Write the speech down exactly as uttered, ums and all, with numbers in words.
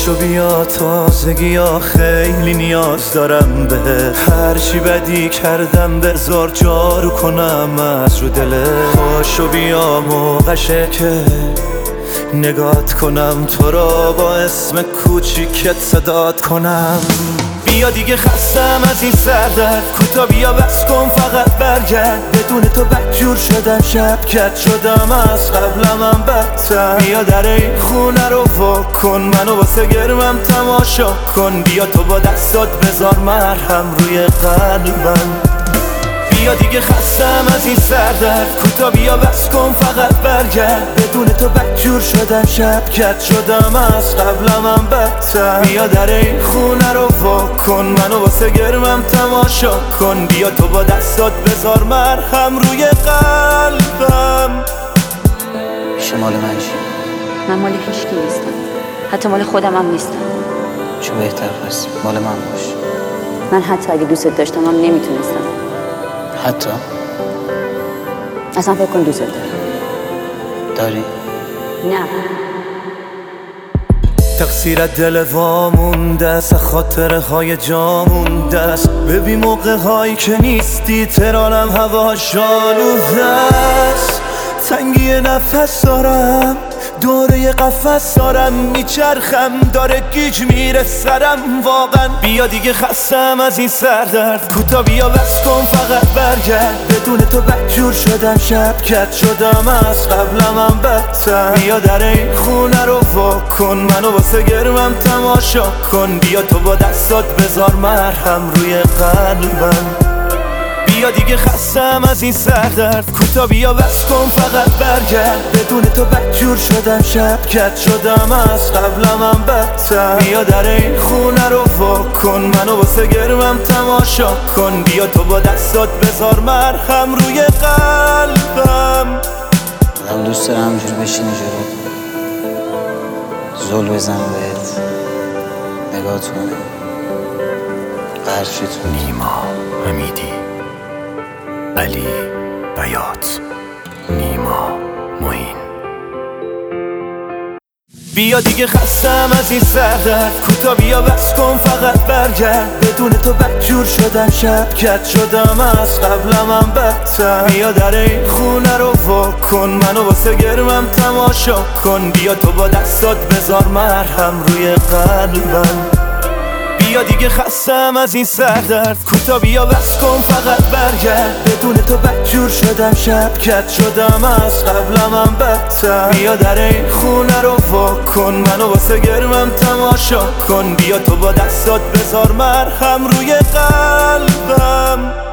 پاشو بیا تازگی ها خیلی نیاز دارم به هرچی بدی کردم بذار جارو کنم از رو دله پاشو بیا موقعشه که نگات کنم تو را با اسم کوچیکت صدات کنم بیا دیگه خستم از این سردرد کوتا بیا بس کن فقط برگرد بدون تو بدجور شدم شب کت شدم از قبلم هم بدتر بیا در این خونه رو وا کن منو واسه گرمم تماشا کن بیا تو با دستات بذار مرهم روی قلبم بیا دیگه خستم از این سردرد کوتا بیا بس کن فقط برگرد بدون تو بدجور شدم شب کت شدم از قبلم هم بدتر بیا در این خونه رو وا کن منو واسه گرمم تماشا کن بیا تو با دستات بذار مرهم روی قلبم شمال من چی؟ من مال هیچکی نیستم حتی مال خودم هم نیستم چه بهتر پس مال من باش من حتی اگه دوست داشتم هم نمیتونستم حتی؟ اصلا فکر کن دوست دارم داری؟ نه تقصیر دل وامونده است خاطره های جامونده است ببین موقع هایی که نیستی ترانم هوا شالوده است تنگی نفس دارم دوره قفس دارم میچرخم داره گیج میره سرم واقعا بیا دیگه خستم از این سردرد کوتا بیا بس کن فقط برگرد بدون تو بدجور شدم شب کت شدم از قبلم هم بدتر بیا در این خونه رو وا کن منو واسه گرمم تماشا کن بیا تو با دستات بذار مرهم روی قلبم بیا دیگه خستم از این سردرد کوتا بیا بس کن فقط برگرد بدون تو بدجور شدم شب کت شدم از قبلم هم بدتر بیا در این خونه رو وا کن منو واسه گرمم تماشا کن بیا تو با دستات بذار مرهم روی قلبم آدم دوست دارم همجور بشینی جلو زل بزن بهت نگاه کنه قرشی تو نیما حمیدی علی بیات نیما معین بیا دیگه خستم از این سردرد کوتا بیا بس کن فقط برگرد بدون تو بدجور شدم شب کت شدم از قبلم هم بدتر بیا در این خونه رو وا کن منو واسه گرمم تماشا کن بیا تو با دستات بذار مرهم روی قلبم بیا دیگه خستم از این سردرد کوتا بیا بس کن فقط برگرد بدون تو بدجور شدم شب کت شدم از قبلم هم بدتر بیا در این خونه رو وا کن منو واسه گرمم تماشا کن بیا تو با دستات بذار مرهم روی قلبم